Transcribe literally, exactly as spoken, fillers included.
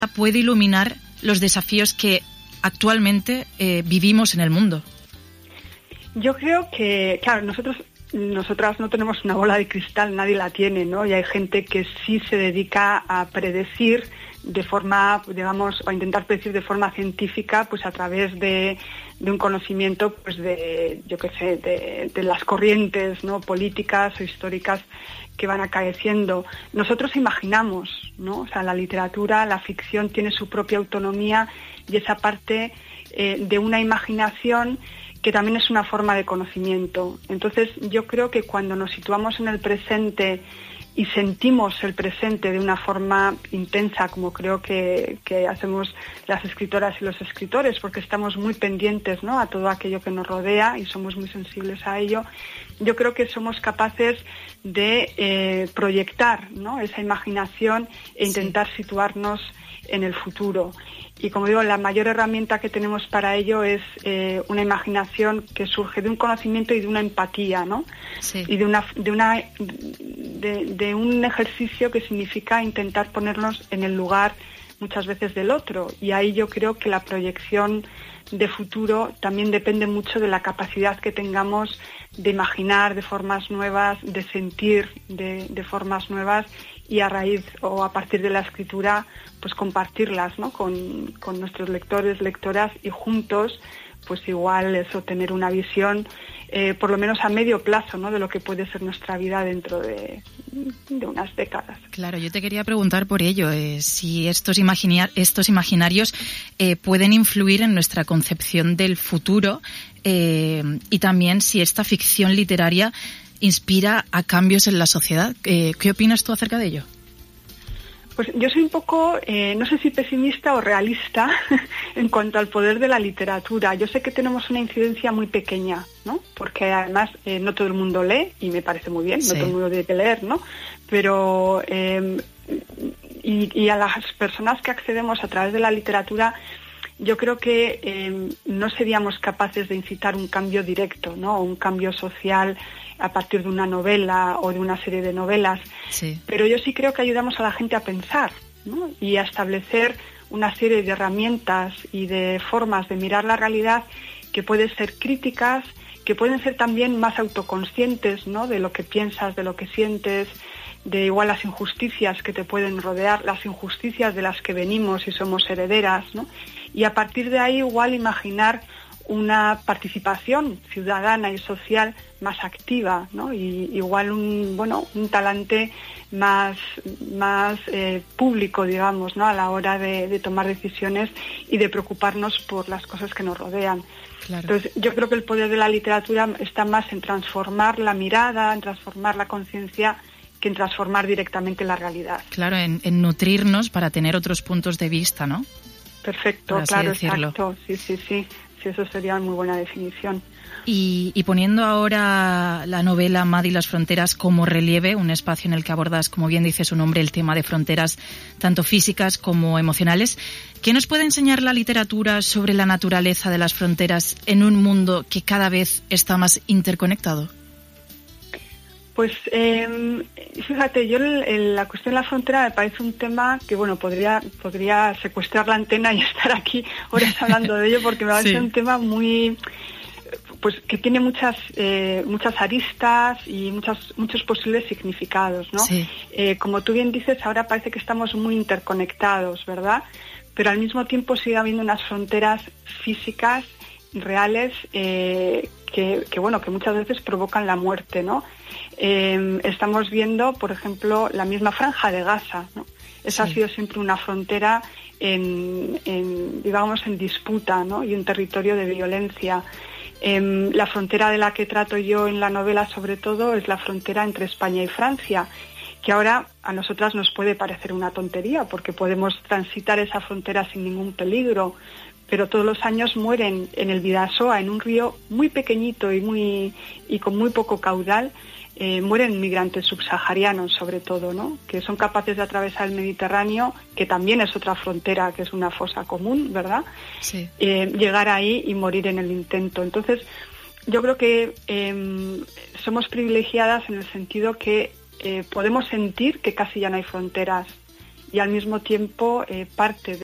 puede iluminar los desafíos que actualmente eh, vivimos en el mundo? Yo creo que, claro, nosotros nosotras no tenemos una bola de cristal, nadie la tiene, ¿no? Y hay gente que sí se dedica a predecir de forma, digamos, a intentar predecir de forma científica, pues a través de, de un conocimiento, pues de, yo qué sé, de, de las corrientes, ¿no?, políticas o históricas que van acaeciendo. Nosotros imaginamos, ¿no? O sea, la literatura, la ficción tiene su propia autonomía y esa parte eh, de una imaginación que también es una forma de conocimiento. Entonces, yo creo que cuando nos situamos en el presente y sentimos el presente de una forma intensa, como creo que, que hacemos las escritoras y los escritores, porque estamos muy pendientes, ¿no?, a todo aquello que nos rodea y somos muy sensibles a ello, yo creo que somos capaces de eh, proyectar, ¿no?, esa imaginación e intentar sí. situarnos en el futuro. Y como digo, la mayor herramienta que tenemos para ello es eh, una imaginación que surge de un conocimiento y de una empatía, ¿no? Sí. Y de una de una de, de un ejercicio que significa intentar ponernos en el lugar muchas veces del otro. Y ahí yo creo que la proyección de futuro también depende mucho de la capacidad que tengamos de imaginar de formas nuevas, de sentir de, de formas nuevas y a raíz o a partir de la escritura pues compartirlas, ¿no?, con, con nuestros lectores, lectoras y juntos pues igual eso, tener una visión eh, por lo menos a medio plazo, ¿no?, de lo que puede ser nuestra vida dentro de, de unas décadas. Claro, yo te quería preguntar por ello, eh, si estos, imaginar, estos imaginarios eh, pueden influir en nuestra concepción del futuro eh, y también si esta ficción literaria inspira a cambios en la sociedad. Eh, ¿Qué opinas tú acerca de ello? Pues yo soy un poco, eh, no sé si pesimista o realista en cuanto al poder de la literatura. Yo sé que tenemos una incidencia muy pequeña, ¿no? Porque además eh, no todo el mundo lee, y me parece muy bien, sí. no todo el mundo debe leer, ¿no? Pero, eh, y, y a las personas que accedemos a través de la literatura, yo creo que eh, no seríamos capaces de incitar un cambio directo, ¿no?, un cambio social a partir de una novela o de una serie de novelas. Sí. Pero yo sí creo que ayudamos a la gente a pensar, ¿no?, y a establecer una serie de herramientas y de formas de mirar la realidad que pueden ser críticas, que pueden ser también más autoconscientes, ¿no?, de lo que piensas, de lo que sientes, de igual las injusticias que te pueden rodear, las injusticias de las que venimos y somos herederas, ¿no? Y a partir de ahí igual imaginar una participación ciudadana y social más activa, ¿no? Y igual un bueno un talante más más eh, público, digamos, ¿no?, a la hora de, de tomar decisiones y de preocuparnos por las cosas que nos rodean. Claro. Entonces, yo creo que el poder de la literatura está más en transformar la mirada, en transformar la conciencia, que en transformar directamente la realidad. Claro, en, en nutrirnos para tener otros puntos de vista, ¿no? Perfecto, claro, decirlo. Exacto. Sí, sí, sí. Sí, eso sería muy buena definición. Y, y poniendo ahora la novela Mad y las fronteras como relieve, un espacio en el que abordas, como bien dice su nombre, el tema de fronteras tanto físicas como emocionales, ¿qué nos puede enseñar la literatura sobre la naturaleza de las fronteras en un mundo que cada vez está más interconectado? Pues eh, fíjate, yo el, el, la cuestión de la frontera me parece un tema que, bueno, podría podría secuestrar la antena y estar aquí horas hablando de ello, porque me parece sí. un tema muy, pues que tiene muchas eh, muchas aristas y muchas muchos posibles significados, ¿no? Sí. Eh, como tú bien dices, ahora parece que estamos muy interconectados, ¿verdad? Pero al mismo tiempo sigue habiendo unas fronteras físicas reales eh, que, que, bueno, que muchas veces provocan la muerte, ¿no? Eh, estamos viendo, por ejemplo, la misma franja de Gaza, ¿no? Esa sí. ha sido siempre una frontera en, en, digamos, en disputa, ¿no?, y un territorio de violencia. Eh, la frontera de la que trato yo en la novela, sobre todo, es la frontera entre España y Francia, que ahora a nosotras nos puede parecer una tontería, porque podemos transitar esa frontera sin ningún peligro, pero todos los años mueren en el Bidasoa, en un río muy pequeñito y muy y con muy poco caudal, eh, mueren migrantes subsaharianos, sobre todo, ¿no?, que son capaces de atravesar el Mediterráneo, que también es otra frontera, que es una fosa común, ¿verdad? Sí. Eh, llegar ahí y morir en el intento. Entonces, yo creo que eh, somos privilegiadas en el sentido que eh, podemos sentir que casi ya no hay fronteras, y al mismo tiempo eh, parte de